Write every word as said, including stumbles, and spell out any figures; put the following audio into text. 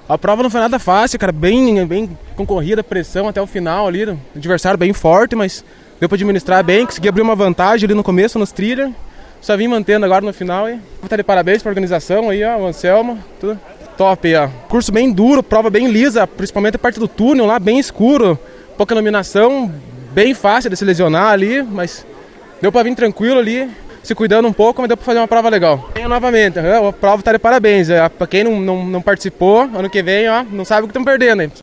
A prova não foi nada fácil, cara, bem, bem concorrida, pressão até o final ali, o adversário bem forte, mas deu pra administrar bem, consegui abrir uma vantagem ali no começo, nos thriller, só vim mantendo agora no final e vou estar de parabéns pra organização aí, ó, o Anselmo, tudo top aí, ó. Curso bem duro, prova bem lisa, principalmente a parte do túnel lá, bem escuro, pouca iluminação, bem fácil de se lesionar ali, mas deu pra vir tranquilo ali, se cuidando um pouco, mas deu pra fazer uma prova legal. Venho novamente, a prova tá de parabéns. Pra quem não, não, não participou, ano que vem, ó, não sabe o que estão perdendo aí.